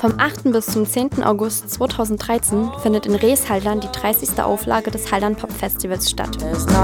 Vom 8. bis zum 10. August 2013 findet in Reeshaldern die 30. Auflage des Haldern Pop Festivals statt.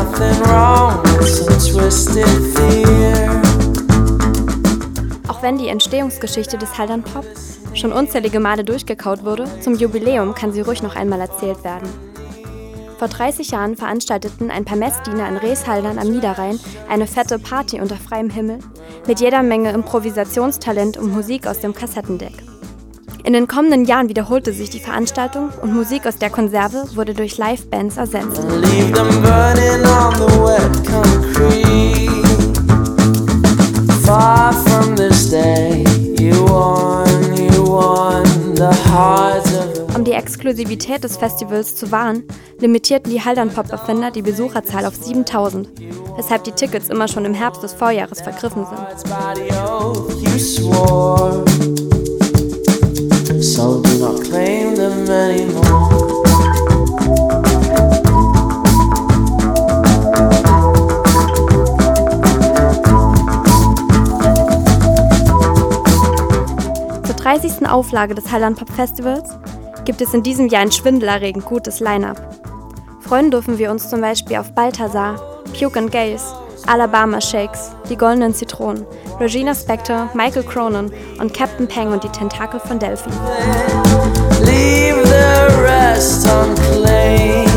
Auch wenn die Entstehungsgeschichte des Haldern Pop schon unzählige Male durchgekaut wurde, zum Jubiläum kann sie ruhig noch einmal erzählt werden. Vor 30 Jahren veranstalteten ein paar Messdiener in Reeshaldern am Niederrhein eine fette Party unter freiem Himmel mit jeder Menge Improvisationstalent und Musik aus dem Kassettendeck. In den kommenden Jahren wiederholte sich die Veranstaltung und Musik aus der Konserve wurde durch Live-Bands ersetzt. Um die Exklusivität des Festivals zu wahren, limitierten die Haldern-Pop-Erfinder die Besucherzahl auf 7.000, weshalb die Tickets immer schon im Herbst des Vorjahres vergriffen sind. So do not claim them anymore. Zur 30. Auflage des Haldern Pop Festivals gibt es in diesem Jahr ein schwindelerregend gutes Line-Up. Freuen dürfen wir uns zum Beispiel auf Balthazar, Puke and Gaze, Alabama Shakes, die Goldenen Zitronen, Regina Spektor, Michael Cronin und Captain Peng und die Tentakel von Delphi. Leave the rest unclaimed.